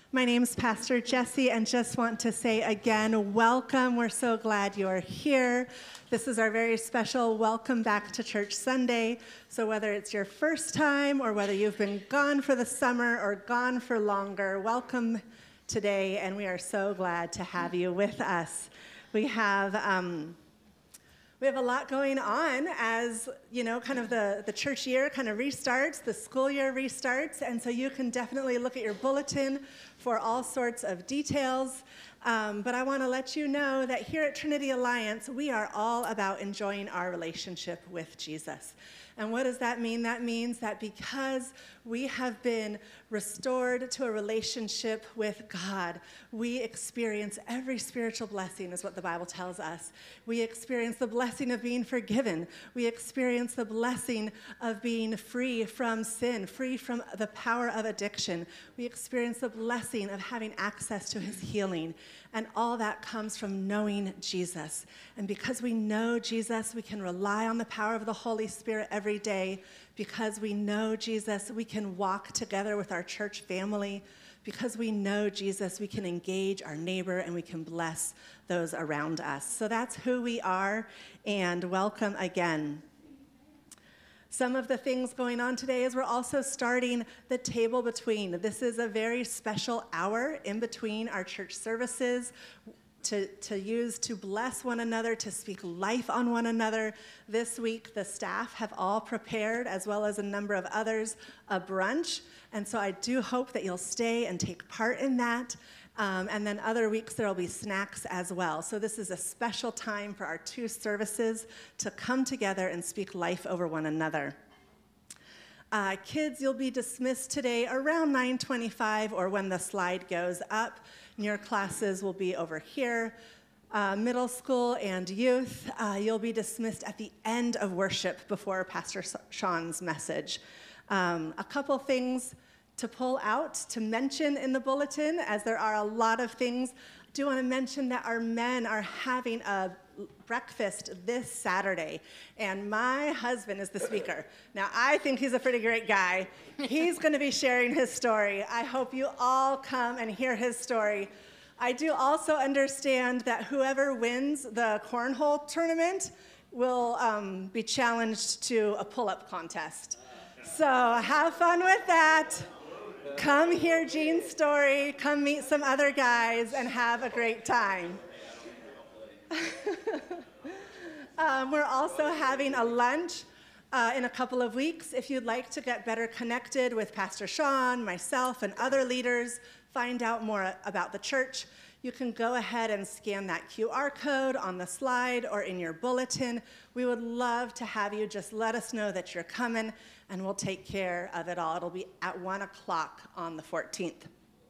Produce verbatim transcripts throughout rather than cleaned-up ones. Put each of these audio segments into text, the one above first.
My name's Pastor Jessie, and just want to say again, welcome. We're so glad you're here. This is our very special Welcome Back to Church Sunday. So whether it's your first time or whether you've been gone for the summer or gone for longer, welcome today, and we are so glad to have you with us. We have um, we have a lot going on as, you know, kind of the, the church year kind of restarts, the school year restarts, and so you can definitely look at your bulletin for all sorts of details. Um, but I want to let you know that here at Trinity Alliance, we are all about enjoying our relationship with Jesus. And what does that mean? That means that because we have been restored to a relationship with God, we experience every spiritual blessing, is what the Bible tells us. We experience the blessing of being forgiven. We experience the blessing of being free from sin, free from the power of addiction. We experience the blessing of having access to his healing. And all that comes from knowing Jesus. And because we know Jesus, we can rely on the power of the Holy Spirit every day. Because we know Jesus, we can walk together with our church family. Because we know Jesus, we can engage our neighbor and we can bless those around us. So that's who we are, and welcome again. Some of the things going on today is we're also starting the Table Between. This is a very special hour in between our church services to, to use to bless one another, to speak life on one another. This week, the staff have all prepared, as well as a number of others, a brunch. And so I do hope that you'll stay and take part in that. Um, and then other weeks, there will be snacks as well. So this is a special time for our two services to come together and speak life over one another. Uh, kids, you'll be dismissed today around nine twenty-five, or when the slide goes up. Your classes will be over here. Uh, middle school and youth, uh, you'll be dismissed at the end of worship before Pastor Sean's message. Um, a couple things to pull out, to mention in the bulletin, as there are a lot of things. I do want to mention that our men are having a breakfast this Saturday, and my husband is the speaker. Now, I think he's a pretty great guy. He's going to be sharing his story. I hope you all come and hear his story. I do also understand that whoever wins the cornhole tournament will um, be challenged to a pull-up contest. So have fun with that. Come hear Gene's story, come meet some other guys, and have a great time. um, we're also having a lunch uh, in a couple of weeks. If you'd like to get better connected with Pastor Sean, myself, and other leaders, find out more about the church, you can go ahead and scan that Q R code on the slide or in your bulletin. We would love to have you. Just let us know that you're coming, and we'll take care of it all. It'll be at one o'clock on the fourteenth.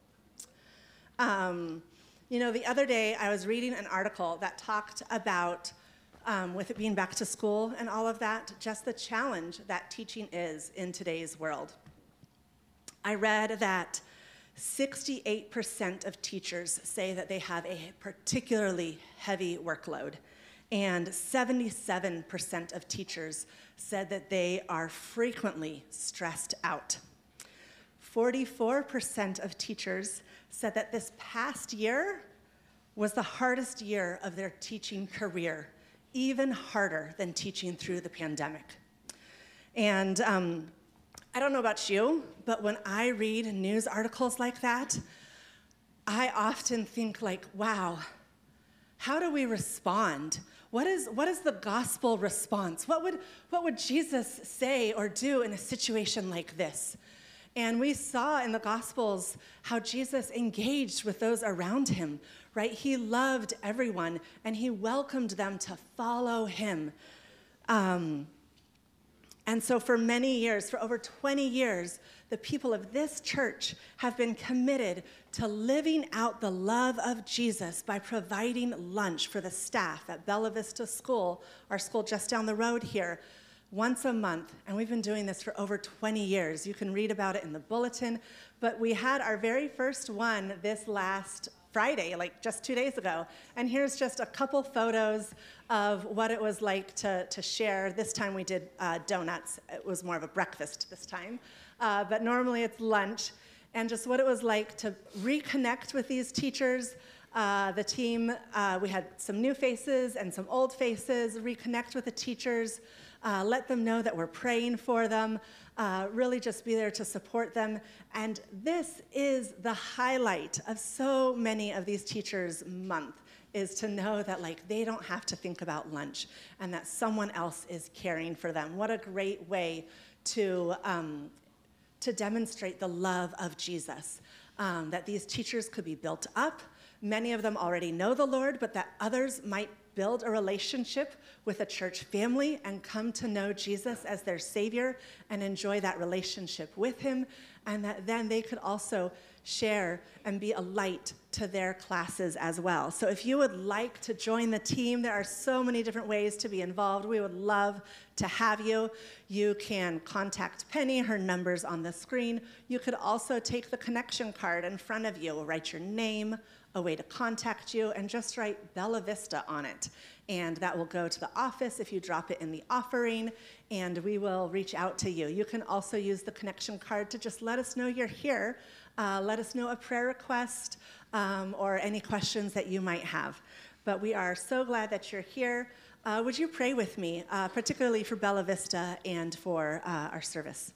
Um, you know, the other day I was reading an article that talked about, um, with it being back to school and all of that, just the challenge that teaching is in today's world. I read that sixty-eight percent of teachers say that they have a particularly heavy workload, and seventy-seven percent of teachers said that they are frequently stressed out. forty-four percent of teachers said that this past year was the hardest year of their teaching career, even harder than teaching through the pandemic. And um, I don't know about you, but when I read news articles like that, I often think like, wow, how do we respond? What is, what is the gospel response? What would, what would Jesus say or do in a situation like this? And we saw in the Gospels how Jesus engaged with those around him, right? He loved everyone, and he welcomed them to follow him. Um, And so for many years, for over twenty years, the people of this church have been committed to living out the love of Jesus by providing lunch for the staff at Bella Vista School, our school just down the road here, once a month. And we've been doing this for over twenty years. You can read about it in the bulletin. But we had our very first one this last Friday, like just two days ago. And here's just a couple photos of what it was like to, to share. This time we did uh, donuts. It was more of a breakfast this time. Uh, but normally it's lunch. and just what it was like to reconnect with these teachers. Uh, the team, uh, we had some new faces and some old faces, reconnect with the teachers, uh, let them know that we're praying for them, uh, really just be there to support them. And this is the highlight of so many of these teachers' month, is to know that like they don't have to think about lunch and that someone else is caring for them. What a great way to, um, to demonstrate the love of Jesus, um, that these teachers could be built up. Many of them already know the Lord, but that others might build a relationship with a church family and come to know Jesus as their Savior and enjoy that relationship with him, and that then they could also share and be a light to their classes as well. So if you would like to join the team, there are so many different ways to be involved. We would love to have you. You can contact Penny, her number's on the screen. You could also take the connection card in front of you, write your name, a way to contact you, and just write Bella Vista on it. And that will go to the office if you drop it in the offering, and we will reach out to you. You can also use the connection card to just let us know you're here. Uh, let us know a prayer request um, or any questions that you might have. But we are so glad that you're here. Uh, would you pray with me, uh, particularly for Bella Vista and for uh, our service?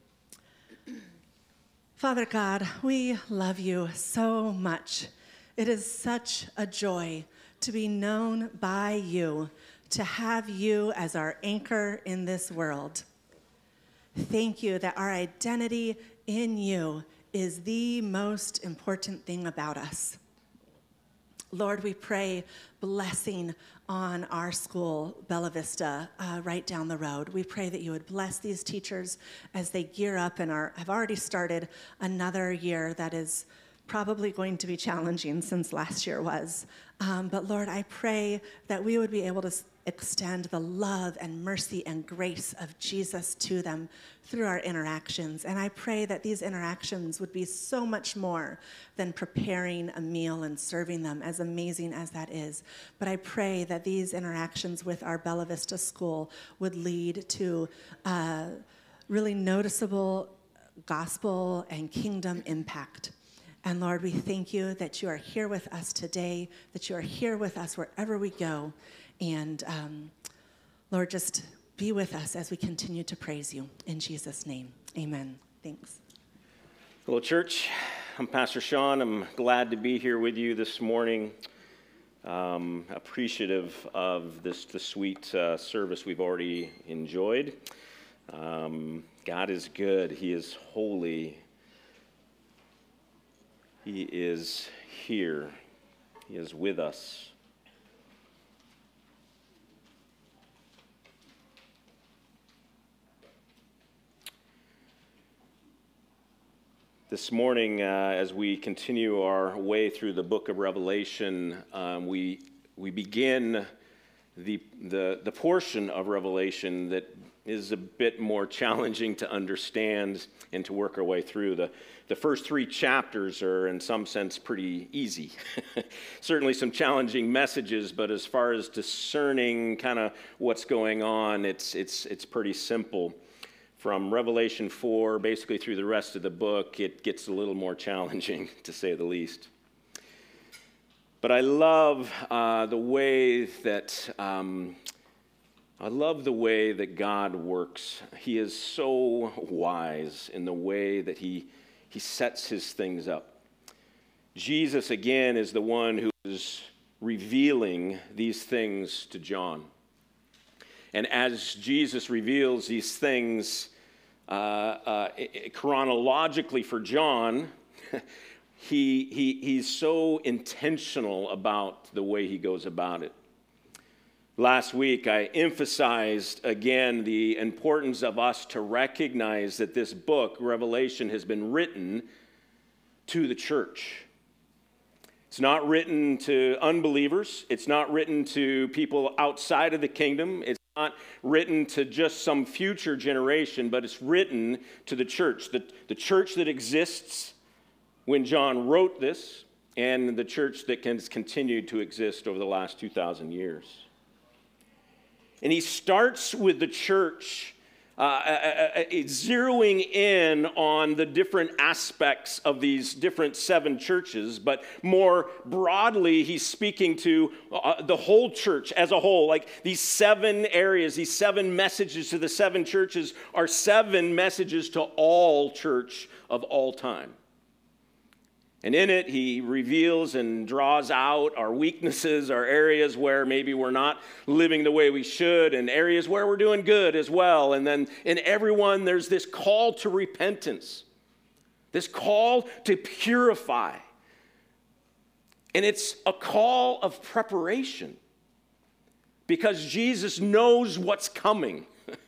Father God, we love you so much. It is such a joy to be known by you, to have you as our anchor in this world. Thank you that our identity in you is the most important thing about us. Lord, we pray blessing on our school, Bella Vista, uh, right down the road. We pray that you would bless these teachers as they gear up and are, have already started another year that is probably going to be challenging, since last year was. Um, but Lord, I pray that we would be able to extend the love and mercy and grace of Jesus to them through our interactions. And I pray that these interactions would be so much more than preparing a meal and serving them, as amazing as that is. But I pray that these interactions with our Bella Vista school would lead to uh, really noticeable gospel and kingdom impact. And Lord, we thank you that you are here with us today, that you are here with us wherever we go. And um, Lord, just be with us as we continue to praise you. In Jesus' name, amen. Thanks. Hello, church. I'm Pastor Sean. I'm glad to be here with you this morning. Um, appreciative of this the sweet uh, service we've already enjoyed. Um, God is good. He is holy. He is here. He is with us. This morning, uh, as we continue our way through the book of Revelation, um, we we begin the, the the portion of Revelation that is a bit more challenging to understand and to work our way through. The, the first three chapters are, in some sense, pretty easy. Certainly some challenging messages, but as far as discerning kind of what's going on, it's it's it's pretty simple. From Revelation four, basically through the rest of the book, it gets a little more challenging, to say the least. But I love uh, the way that um, I love the way that God works. He is so wise in the way that he he sets his things up. Jesus, again, is the one who is revealing these things to John. And as Jesus reveals these things uh, uh, chronologically for John, he, he, he's so intentional about the way he goes about it. Last week, I emphasized again the importance of us to recognize that this book, Revelation, has been written to the church. It's not written to unbelievers. It's not written to people outside of the kingdom. It's not written to just some future generation, but it's written to the church, the, the church that exists when John wrote this, and the church that has continued to exist over the last two thousand years. And he starts with the church uh, uh, uh, zeroing in on the different aspects of these different seven churches, but more broadly, he's speaking to uh, the whole church as a whole. Like these seven areas, these seven messages to the seven churches are seven messages to all church of all time. And in it, he reveals and draws out our weaknesses, our areas where maybe we're not living the way we should, and areas where we're doing good as well. And then in everyone, there's this call to repentance, this call to purify. And it's a call of preparation because Jesus knows what's coming.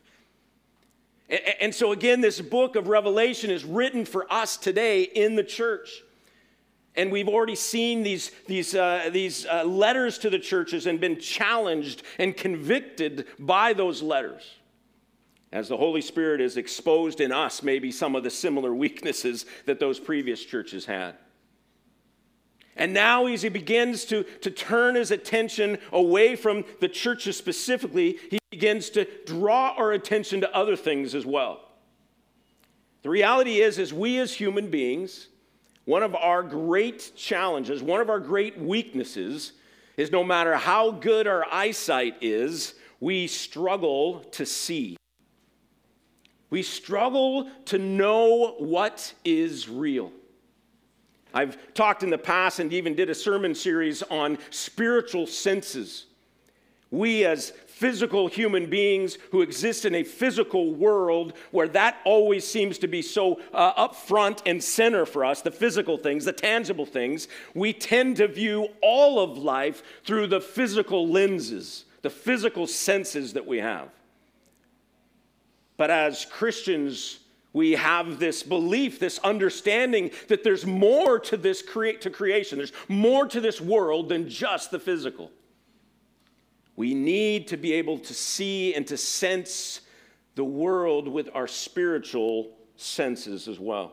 And so again, this book of Revelation is written for us today in the church. And we've already seen these, these, uh, these uh, letters to the churches and been challenged and convicted by those letters. As the Holy Spirit has exposed in us maybe some of the similar weaknesses that those previous churches had. And now as he begins to, to turn his attention away from the churches specifically, he begins to draw our attention to other things as well. The reality is, is we as human beings, one of our great challenges, one of our great weaknesses is no matter how good our eyesight is, we struggle to see. We struggle to know what is real. I've talked in the past and even did a sermon series on spiritual senses. We as physical human beings who exist in a physical world where that always seems to be so uh, up front and center for us, the physical things, the tangible things, we tend to view all of life through the physical lenses, the physical senses that we have. But as Christians, we have this belief, this understanding that there's more to this create to creation. There's more to this world than just the physical. We need to be able to see and to sense the world with our spiritual senses as well.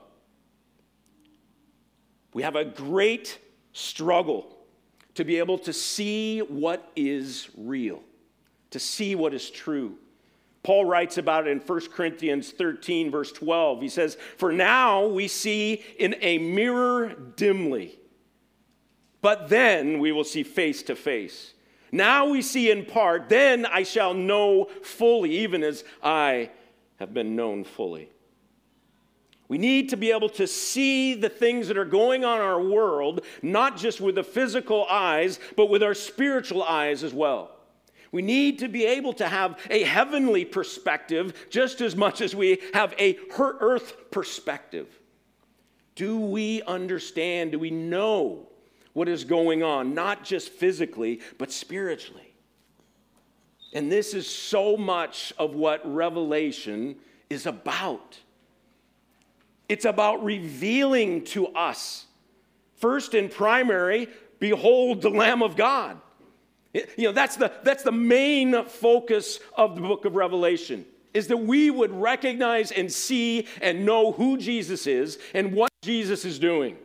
We have a great struggle to be able to see what is real, to see what is true. Paul writes about it in First Corinthians thirteen, verse twelve. He says, "For now we see in a mirror dimly, but then we will see face to face. Now we see in part, then I shall know fully, even as I have been known fully." We need to be able to see the things that are going on in our world, not just with the physical eyes, but with our spiritual eyes as well. We need to be able to have a heavenly perspective just as much as we have a earth perspective. Do we understand? Do we know what is going on, not just physically, but spiritually? And this is so much of what Revelation is about. It's about revealing to us, first and primary, behold the Lamb of God. It, you know, that's the, that's the main focus of the book of Revelation, is that we would recognize and see and know who Jesus is and what Jesus is doing.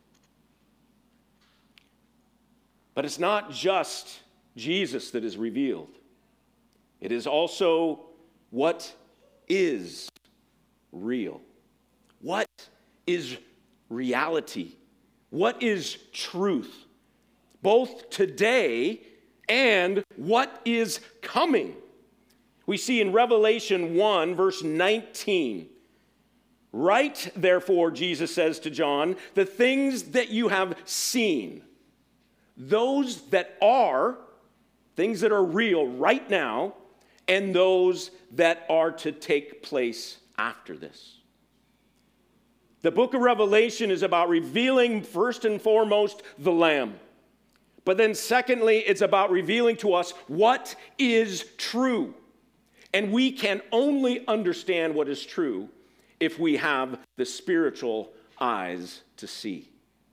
But it's not just Jesus that is revealed. It is also what is real. What is reality? What is truth? Both today and what is coming. We see in Revelation one, verse nineteen, "Write, therefore," Jesus says to John, "the things that you have seen, those that are, things that are real right now, and those that are to take place after this." The book of Revelation is about revealing first and foremost the Lamb. But then secondly, it's about revealing to us what is true. And we can only understand what is true if we have the spiritual eyes to see.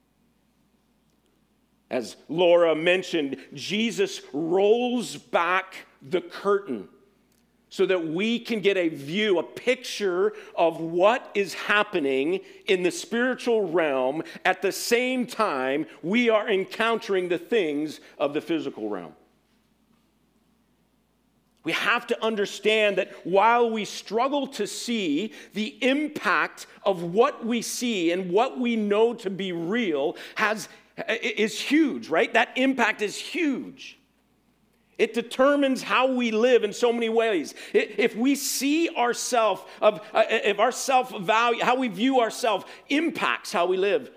As Laura mentioned, Jesus rolls back the curtain so that we can get a view, a picture of what is happening in the spiritual realm at the same time we are encountering the things of the physical realm. We We have to understand that while we struggle to see, the impact of what we see and what we know to be real has, is huge, right? That impact is huge. It determines how we live in so many ways. If we see ourselves, of, uh, if our self-value, how we view ourselves impacts how we live.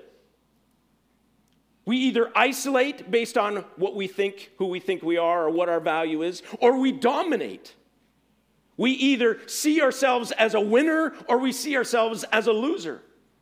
We either isolate based on what we think, who we think we are, or what our value is, or we dominate. We either see ourselves as a winner or we see ourselves as a loser.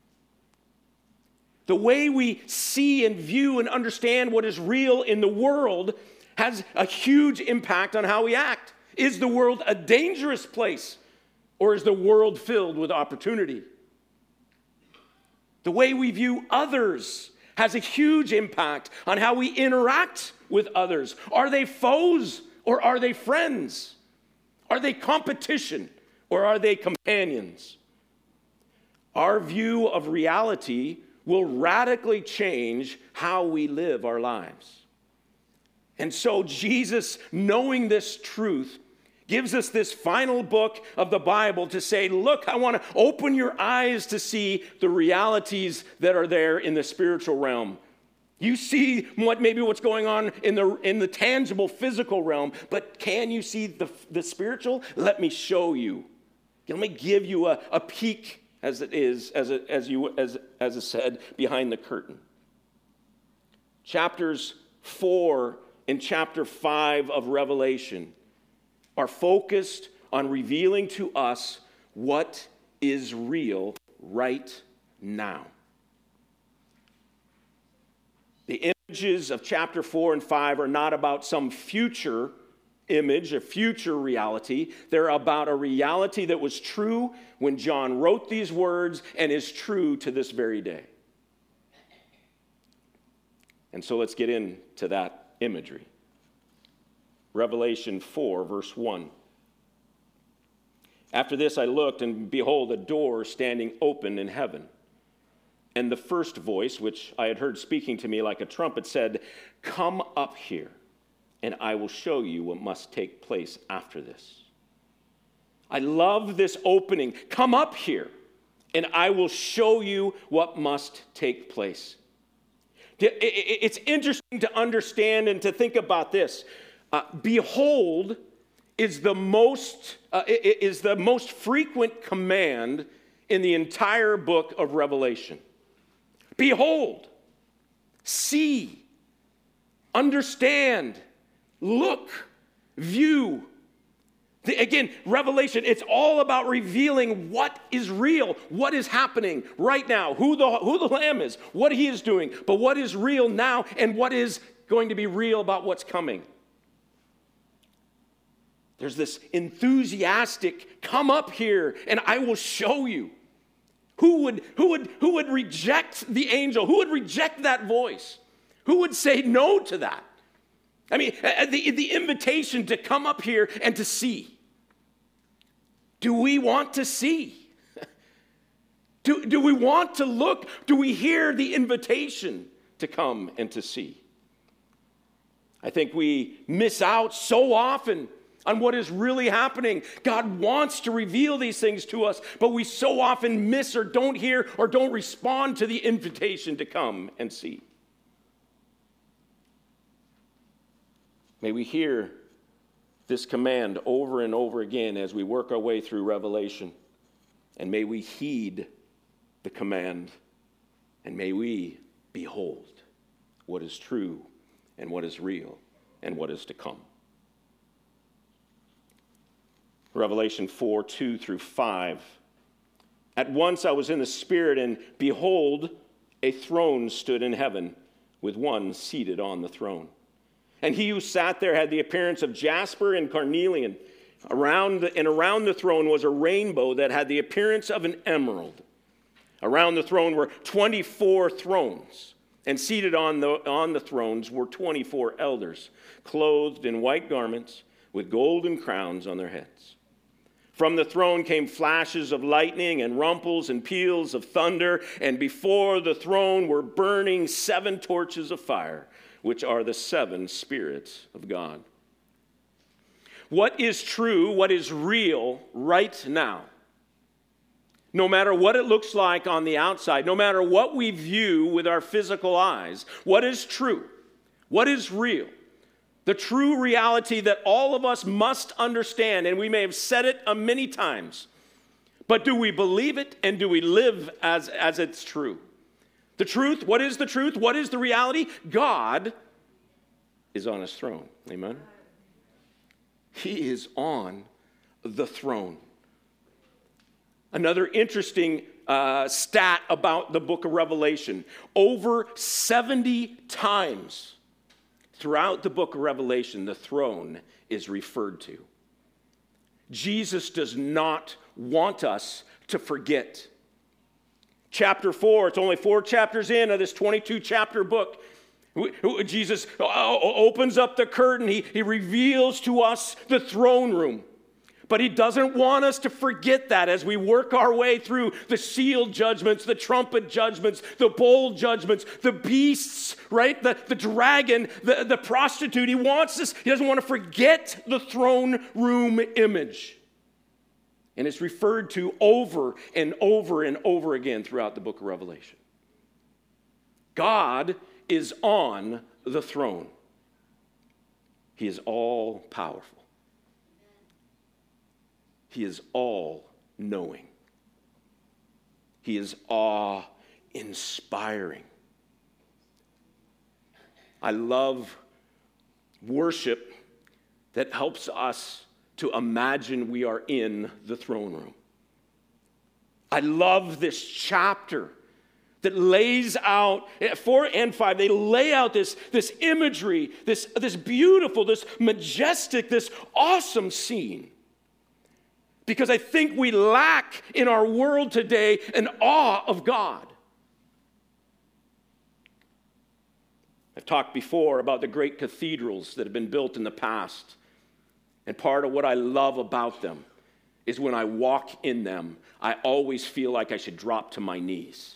The way we see and view and understand what is real in the world has a huge impact on how we act. Is the world a dangerous place, or is the world filled with opportunity? The way we view others has a huge impact on how we interact with others. Are they foes or are they friends? Are they competition or are they companions? Our view of reality will radically change how we live our lives. And so Jesus, knowing this truth, gives us this final book of the Bible to say, look, I want to open your eyes to see the realities that are there in the spiritual realm. You see what maybe what's going on in the in the tangible physical realm, but can you see the, the spiritual? Let me show you. Let me give you a, a peek, as it is, as it, as you as as it said, behind the curtain. Chapters four and chapter five of Revelation are focused on revealing to us what is real right now. The images of chapter four and five are not about some future image, a future reality. They're about a reality that was true when John wrote these words and is true to this very day. And so let's get into that imagery. Revelation four, verse one. After this I looked, and behold, a door standing open in heaven. And the first voice, which I had heard speaking to me like a trumpet, said, "Come up here, and I will show you what must take place after this." I love this opening. Come up here, and I will show you what must take place. It's interesting to understand and to think about this. Uh, behold is the most uh, is the most frequent command in the entire book of Revelation. Behold, see, understand, look, view. The, again, Revelation, it's all about revealing what is real, what is happening right now, who the, who the Lamb is, what he is doing, but what is real now and what is going to be real about what's coming. There's this enthusiastic, come up here and I will show you. Who would, who would, who would reject the angel? Who would reject that voice? Who would say no to that? I mean, the, the invitation to come up here and to see. Do we want to see? Do, do we want to look? Do we hear the invitation to come and to see? I think we miss out so often on what is really happening. God wants to reveal these things to us, but we so often miss or don't hear or don't respond to the invitation to come and see. May we hear this command over and over again as we work our way through Revelation, and may we heed the command, and may we behold what is true and what is real and what is to come. Revelation four, two through five. At once I was in the Spirit, and behold, a throne stood in heaven, with one seated on the throne. And he who sat there had the appearance of jasper and carnelian. Around the, and around the throne was a rainbow that had the appearance of an emerald. Around the throne were twenty-four thrones, and seated on the, on the thrones were twenty-four elders, clothed in white garments, with golden crowns on their heads. From the throne came flashes of lightning and rumples and peals of thunder, and before the throne were burning seven torches of fire, which are the seven spirits of God. what is true, what is real right now. No matter what it looks like on the outside, no matter what we view with our physical eyes, what is true, what is real, the true reality that all of us must understand, and we may have said it uh, many times, but do we believe it and do we live as, as it's true? The truth, what is the truth? What is the reality? God is on his throne. Amen? He is on the throne. Another interesting uh, stat about the book of Revelation. Over seventy times throughout the book of Revelation, the throne is referred to. Jesus does not want us to forget. Chapter four, it's only four chapters in of this twenty-two chapter book. Jesus opens up the curtain. He, he reveals to us the throne room. But he doesn't want us to forget that as we work our way through the sealed judgments, the trumpet judgments, the bowl judgments, the beasts, right? The, the dragon, the, the prostitute. He wants us, he doesn't want to forget the throne room image. And it's referred to over and over and over again throughout the book of Revelation. God is on the throne. He is all powerful. He is all-knowing. He is awe-inspiring. I love worship that helps us to imagine we are in the throne room. I love this chapter that lays out, four and five, they lay out this, this imagery, this, this beautiful, this majestic, this awesome scene. Because I think we lack in our world today an awe of God. I've talked before about the great cathedrals that have been built in the past. And part of what I love about them is when I walk in them, I always feel like I should drop to my knees.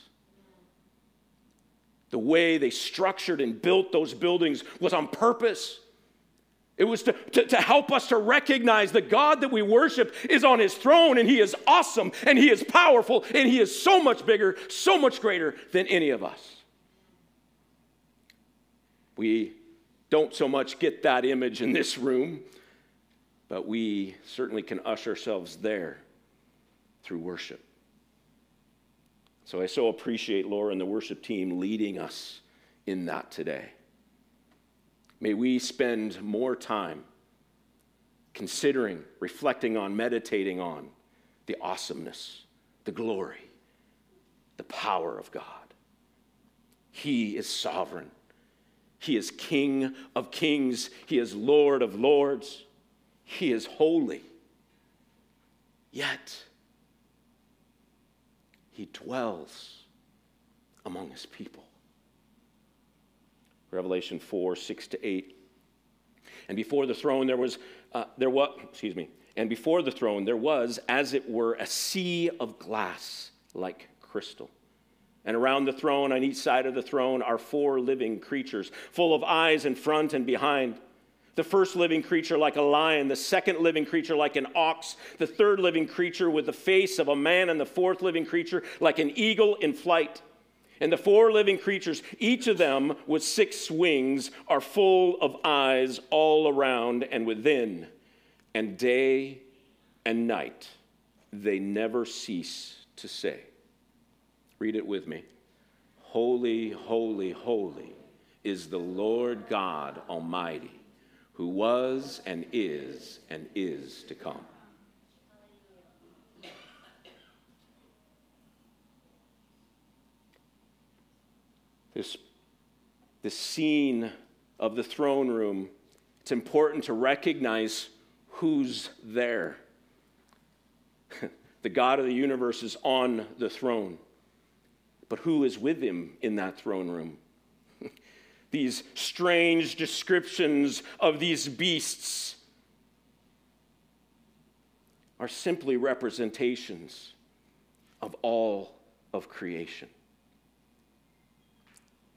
The way they structured and built those buildings was on purpose. It was to, to, to help us to recognize the God that we worship is on his throne, and he is awesome, and he is powerful, and he is so much bigger, so much greater than any of us. We don't so much get that image in this room, but we certainly can usher ourselves there through worship. So I so appreciate Laura and the worship team leading us in that today. May we spend more time considering, reflecting on, meditating on the awesomeness, the glory, the power of God. He is sovereign. He is King of kings. He is Lord of lords. He is holy. Yet, he dwells among his people. Revelation four, six to eight. And before the throne there was, uh, there was, excuse me, and before the throne there was, as it were, a sea of glass like crystal. And around the throne, on each side of the throne, are four living creatures, full of eyes in front and behind. The first living creature like a lion, the second living creature like an ox, the third living creature with the face of a man, and the fourth living creature like an eagle in flight. And the four living creatures, each of them with six wings, are full of eyes all around and within. And day and night they never cease to say. Read it with me. Holy, holy, holy is the Lord God Almighty, who was and is and is to come. This, this scene of the throne room, it's important to recognize who's there. The God of the universe is on the throne. But who is with him in that throne room? These strange descriptions of these beasts are simply representations of all of creation.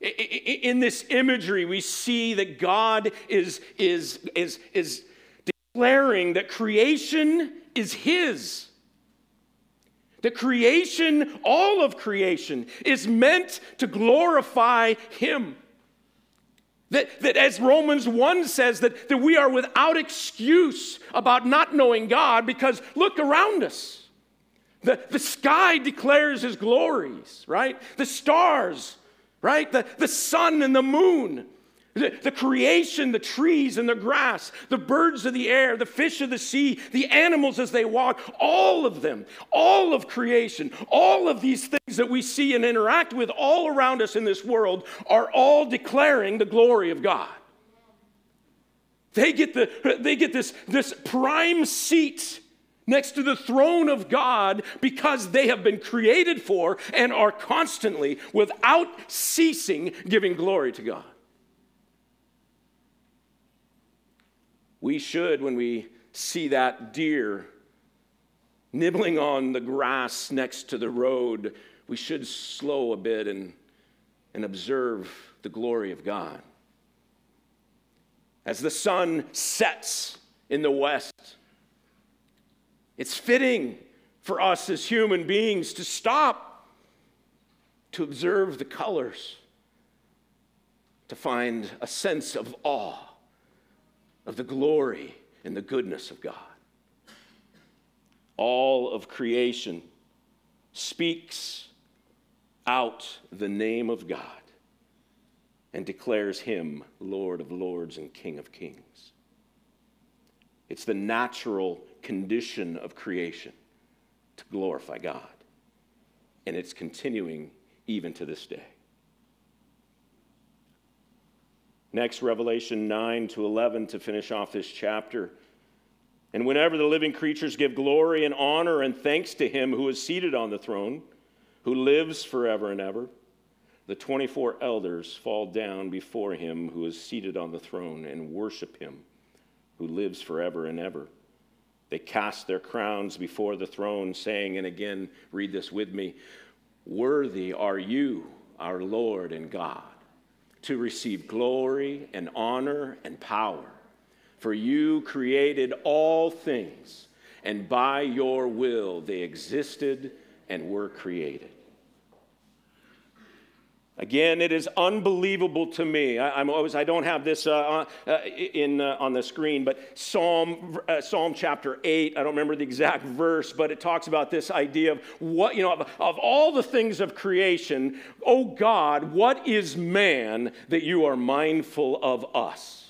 In this imagery, we see that God is, is, is, is declaring that creation is his. That creation, all of creation, is meant to glorify him. That, that as Romans one says, that, that we are without excuse about not knowing God, because look around us. The, the sky declares his glories, right? The stars, right? The, the sun and the moon. The, the creation, the trees and the grass, the birds of the air, the fish of the sea, the animals as they walk, all of them, all of creation, all of these things that we see and interact with all around us in this world are all declaring the glory of God. They get, the, they get this, this prime seat next to the throne of God because they have been created for and are constantly, without ceasing, giving glory to God. We should, when we see that deer nibbling on the grass next to the road, we should slow a bit and, and observe the glory of God. As the sun sets in the west, it's fitting for us as human beings to stop, to observe the colors, to find a sense of awe of the glory and the goodness of God. All of creation speaks out the name of God and declares him Lord of lords and King of kings. It's the natural condition of creation to glorify God, and it's continuing even to this day. Next, Revelation nine to eleven to finish off this chapter. And whenever the living creatures give glory and honor and thanks to him who is seated on the throne, who lives forever and ever, the twenty-four elders fall down before him who is seated on the throne and worship him who lives forever and ever. They cast their crowns before the throne, saying, and again, read this with me, worthy are you, our Lord and God, to receive glory and honor and power. For you created all things, and by your will they existed and were created. Again, it is unbelievable to me. I, I'm always, I don't have this uh, uh, in uh, on the screen, but Psalm uh, Psalm chapter eight. I don't remember the exact verse, but it talks about this idea of what you know of, of all the things of creation. Oh God, what is man that you are mindful of us?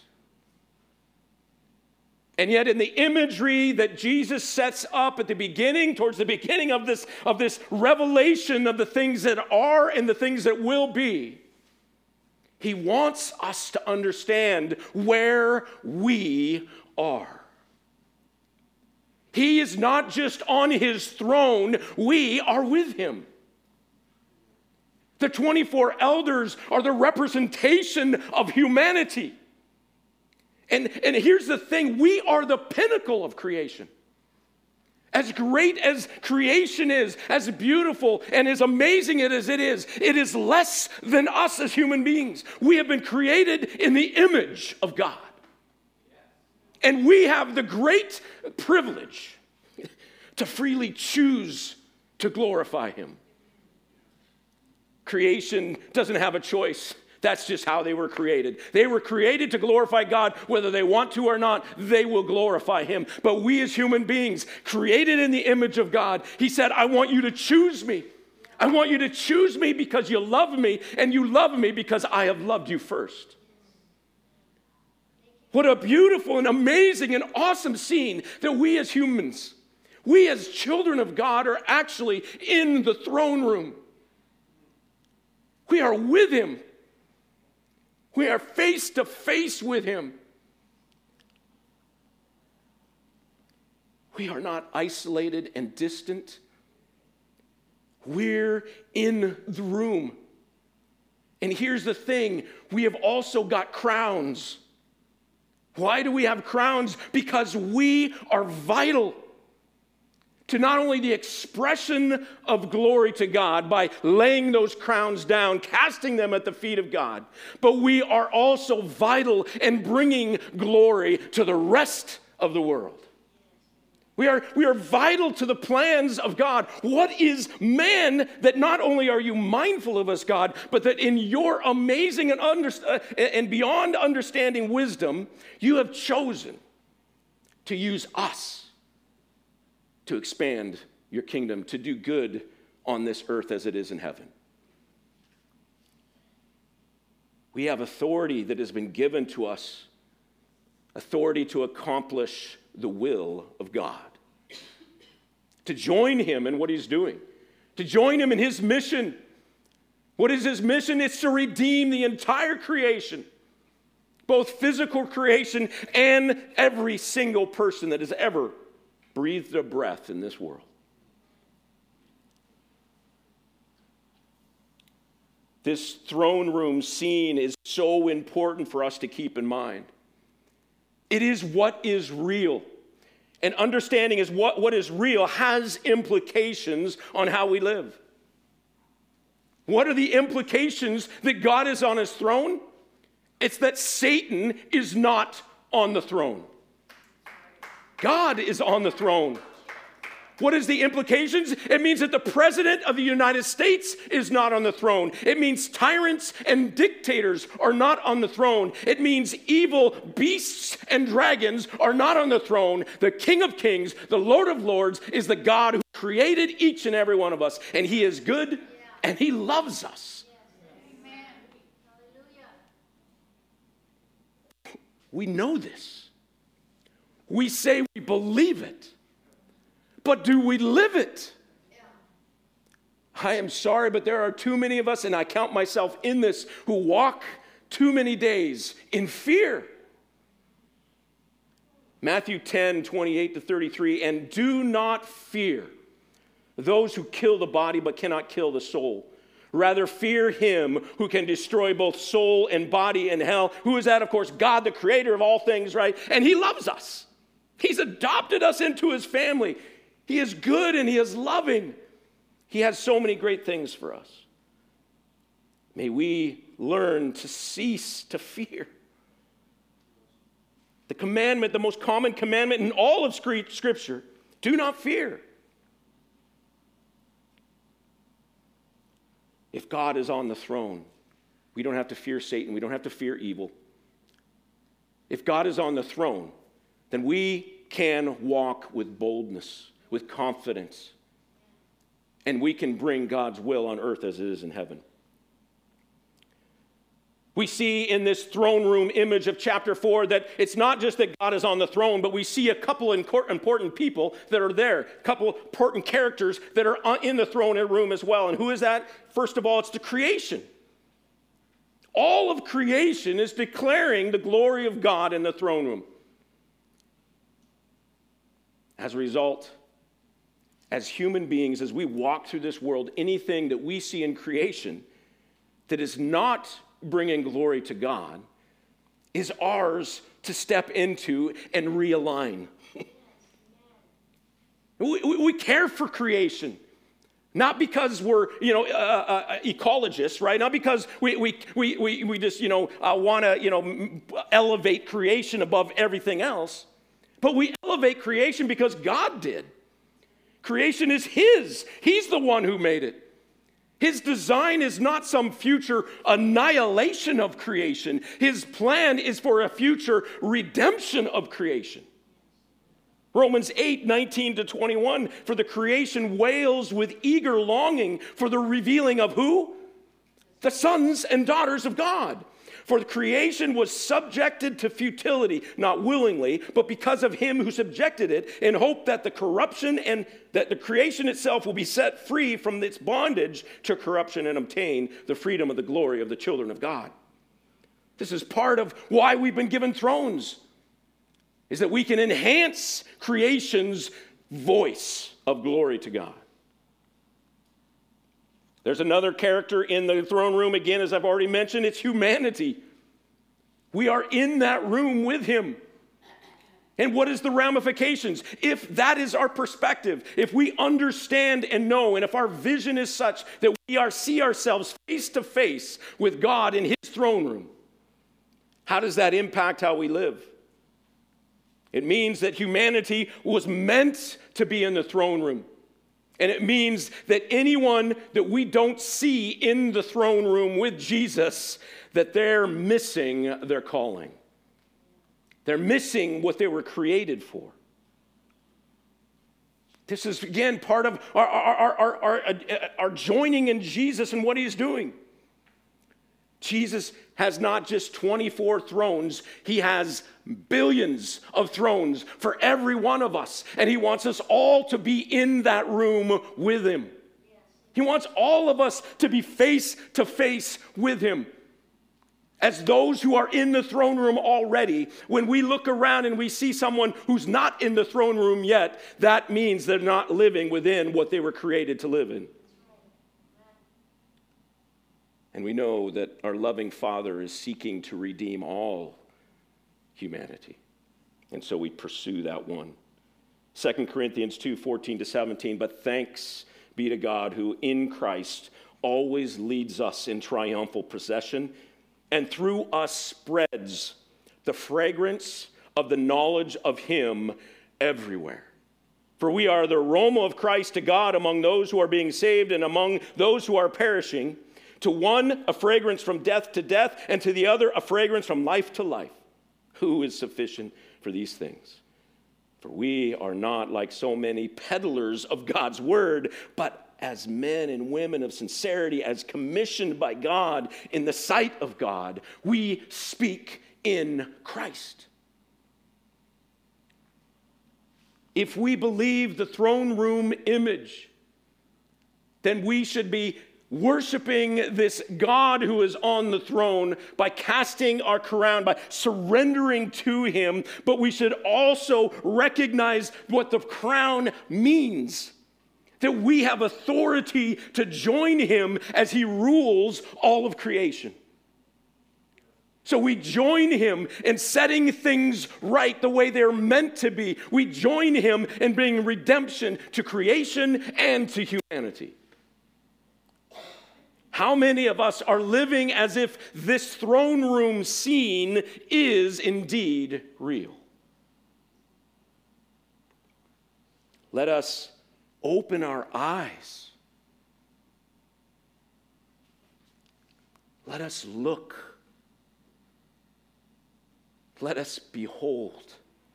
And yet in the imagery that Jesus sets up at the beginning, towards the beginning of this, of this revelation of the things that are and the things that will be, he wants us to understand where we are. He is not just on his throne, we are with him. The twenty-four elders are the representation of humanity. And, and here's the thing, we are the pinnacle of creation. As great as creation is, as beautiful and as amazing as it is, it is less than us as human beings. We have been created in the image of God. And we have the great privilege to freely choose to glorify him. Creation doesn't have a choice. That's just how they were created. They were created to glorify God, whether they want to or not, they will glorify him. But we as human beings, created in the image of God, he said, I want you to choose me. I want you to choose me because you love me, and you love me because I have loved you first. What a beautiful and amazing and awesome scene that we as humans, we as children of God are actually in the throne room. We are with him. We are face to face with him. We are not isolated and distant. We're in the room. And here's the thing, we have also got crowns. Why do we have crowns? Because we are vital to not only the expression of glory to God by laying those crowns down, casting them at the feet of God, but we are also vital in bringing glory to the rest of the world. We are, we are vital to the plans of God. What is man that not only are you mindful of us, God, but that in your amazing and, under, uh, and beyond understanding wisdom, you have chosen to use us to expand your kingdom, to do good on this earth as it is in heaven. We have authority that has been given to us, authority to accomplish the will of God, to join him in what he's doing, to join him in his mission. What is his mission? It's to redeem the entire creation, both physical creation and every single person that has ever breathed a breath in this world. This throne room scene is so important for us to keep in mind. It is what is real. And understanding is what, what is real has implications on how we live. What are the implications that God is on his throne? It's that Satan is not on the throne. God is on the throne. What is the implications? It means that the President of the United States is not on the throne. It means tyrants and dictators are not on the throne. It means evil beasts and dragons are not on the throne. The King of Kings, the Lord of Lords, is the God who created each and every one of us. And he is good and he loves us. Amen. Hallelujah. We know this. We say we believe it. But do we live it? Yeah. I am sorry, but there are too many of us, and I count myself in this, who walk too many days in fear. Matthew ten, twenty-eight to thirty-three, and do not fear those who kill the body but cannot kill the soul. Rather fear him who can destroy both soul and body in hell. Who is that? Of course, God, the creator of all things, right? And he loves us. He's adopted us into his family. He is good and he is loving. He has so many great things for us. May we learn to cease to fear. The commandment, the most common commandment in all of Scripture, do not fear. If God is on the throne, we don't have to fear Satan. We don't have to fear evil. If God is on the throne, then we can walk with boldness, with confidence, and we can bring God's will on earth as it is in heaven. We see in this throne room image of chapter four that it's not just that God is on the throne, but we see a couple important people that are there, a couple important characters that are in the throne room as well. And who is that? First of all, it's the creation. All of creation is declaring the glory of God in the throne room. As a result, as human beings, as we walk through this world, anything that we see in creation that is not bringing glory to God is ours to step into and realign. we, we, we care for creation. Not because we're, you know, uh, uh, ecologists, right? Not because we we we we, we just, you know, uh, want to, you know, elevate creation above everything else. But we elevate creation because God did. Creation is his. He's the one who made it. His design is not some future annihilation of creation. His plan is for a future redemption of creation. Romans eight, nineteen to twenty-one, for the creation wails with eager longing for the revealing of who? The sons and daughters of God. For the creation was subjected to futility, not willingly, but because of him who subjected it, in hope that the corruption and that the creation itself will be set free from its bondage to corruption and obtain the freedom of the glory of the children of God. This is part of why we've been given thrones, is that we can enhance creation's voice of glory to God. There's another character in the throne room, again, as I've already mentioned, it's humanity. We are in that room with him. And what is the ramifications? If that is our perspective, if we understand and know, and if our vision is such that we are see ourselves face to face with God in his throne room, how does that impact how we live? It means that humanity was meant to be in the throne room. And it means that anyone that we don't see in the throne room with Jesus, that they're missing their calling. They're missing what they were created for. This is, again, part of our, our, our, our, our, our joining in Jesus and what he's doing. Jesus has not just twenty-four thrones, he has billions of thrones for every one of us. And he wants us all to be in that room with him. He wants all of us to be face to face with him. As those who are in the throne room already, when we look around and we see someone who's not in the throne room yet, that means they're not living within what they were created to live in. And we know that our loving Father is seeking to redeem all humanity. And so we pursue that one. Second Corinthians two, fourteen to seventeen, but thanks be to God who in Christ always leads us in triumphal procession and through us spreads the fragrance of the knowledge of him everywhere. For we are the aroma of Christ to God among those who are being saved and among those who are perishing. To one, a fragrance from death to death, and to the other, a fragrance from life to life. Who is sufficient for these things? For we are not like so many peddlers of God's word, but as men and women of sincerity, as commissioned by God in the sight of God, we speak in Christ. If we believe the throne room image, then we should be worshiping this God who is on the throne by casting our crown, by surrendering to him. But we should also recognize what the crown means. That we have authority to join him as he rules all of creation. So we join him in setting things right the way they're meant to be. We join him in bringing redemption to creation and to humanity. How many of us are living as if this throne room scene is indeed real? Let us open our eyes. Let us look. Let us behold.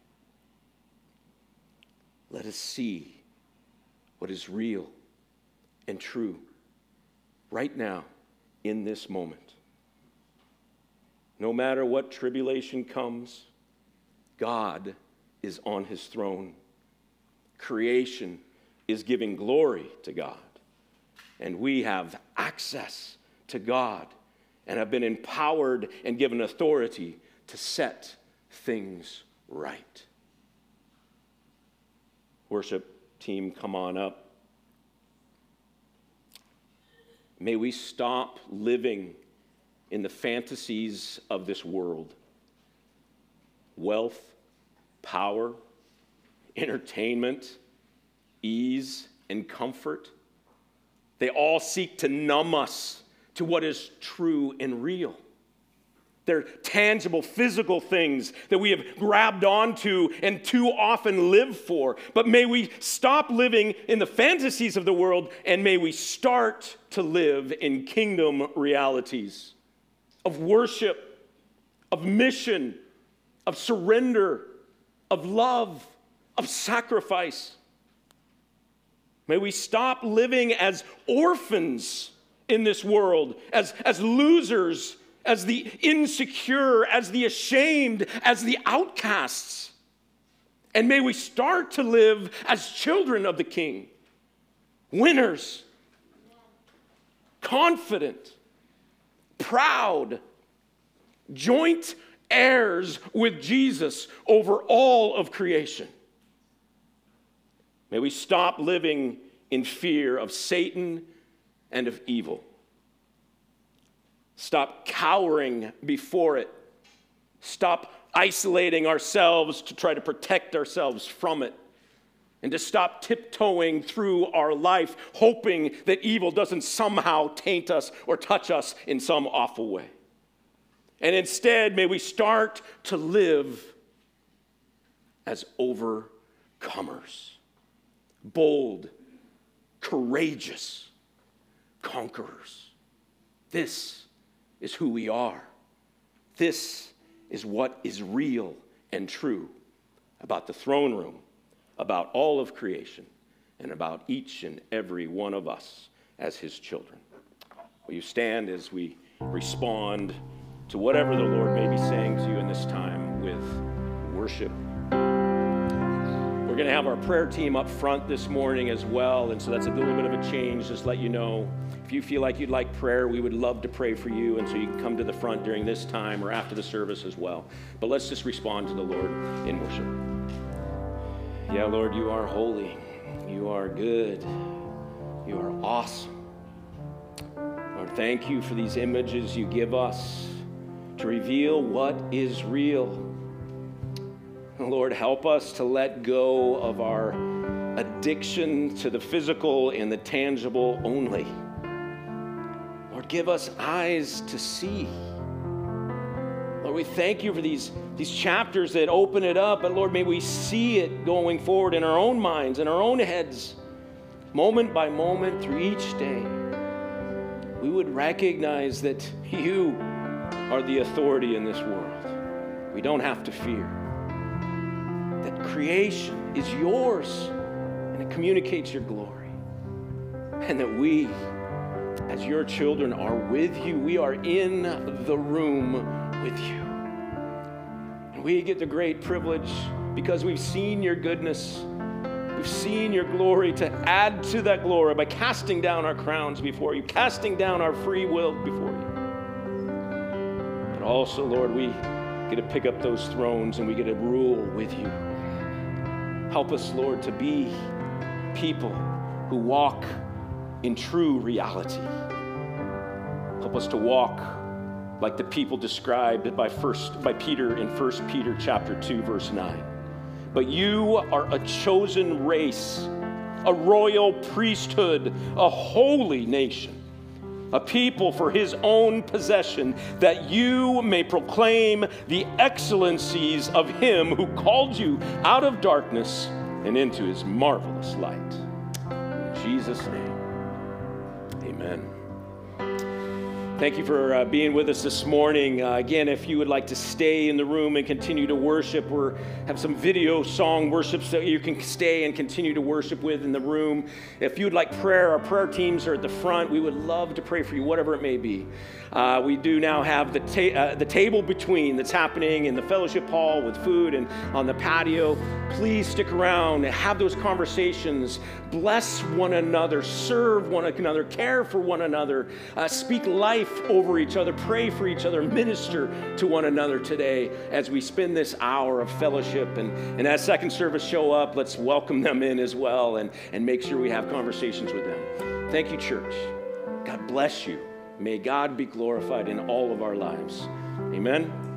Let us see what is real and true right now in this moment. No matter what tribulation comes, God is on his throne. Creation is giving glory to God. And we have access to God and have been empowered and given authority to set things right. Worship team, come on up. May we stop living in the fantasies of this world. Wealth, power, entertainment, ease, and comfort. They all seek to numb us to what is true and real. They're tangible, physical things that we have grabbed onto and too often live for. But may we stop living in the fantasies of the world, and may we start to live in kingdom realities of worship, of mission, of surrender, of love, of sacrifice. May we stop living as orphans in this world, as, as losers, as the insecure, as the ashamed, as the outcasts. And may we start to live as children of the King, winners, confident, proud, joint heirs with Jesus over all of creation. May we stop living in fear of Satan and of evil. Stop cowering before it. Stop isolating ourselves to try to protect ourselves from it. And to stop tiptoeing through our life, hoping that evil doesn't somehow taint us or touch us in some awful way. And instead, may we start to live as overcomers, bold, courageous conquerors. This is who we are. This is what is real and true about the throne room, about all of creation, and about each and every one of us as his children. Will you stand as we respond to whatever the Lord may be saying to you in this time with worship? We're going to have our prayer team up front this morning as well, and so that's a little bit of a change. Just let you know, if you feel like you'd like prayer, we would love to pray for you, and so you can come to the front during this time or after the service as well. But let's just respond to the Lord in worship. Yeah, Lord, you are holy. You are good. You are awesome. Lord, thank you for these images you give us to reveal what is real. Lord, help us to let go of our addiction to the physical and the tangible only. Lord, give us eyes to see. Lord, we thank you for these, these chapters that open it up, but Lord, may we see it going forward in our own minds, in our own heads, moment by moment through each day. We would recognize that you are the authority in this world. We don't have to fear. That creation is yours and it communicates your glory. And that we, as your children, are with you. We are in the room with you. And we get the great privilege, because we've seen your goodness, we've seen your glory, to add to that glory by casting down our crowns before you, casting down our free will before you. But also, Lord, we get to pick up those thrones and we get to rule with you. Help us, Lord, to be people who walk in true reality. Help us to walk like the people described by first by Peter in First Peter chapter two, verse nine. But you are a chosen race, a royal priesthood, a holy nation, a people for his own possession, that you may proclaim the excellencies of him who called you out of darkness and into his marvelous light. In Jesus' name, amen. Thank you for uh, being with us this morning. Uh, again, if you would like to stay in the room and continue to worship, we have some video song worships that you can stay and continue to worship with in the room. If you would like prayer, our prayer teams are at the front. We would love to pray for you, whatever it may be. Uh, we do now have the, ta- uh, the table between that's happening in the fellowship hall with food and on the patio. Please stick around and have those conversations. Bless one another, serve one another, care for one another, uh, speak life over each other, pray for each other, minister to one another today as we spend this hour of fellowship. And, and as second service show up, let's welcome them in as well and, and make sure we have conversations with them. Thank you, church. God bless you. May God be glorified in all of our lives. Amen.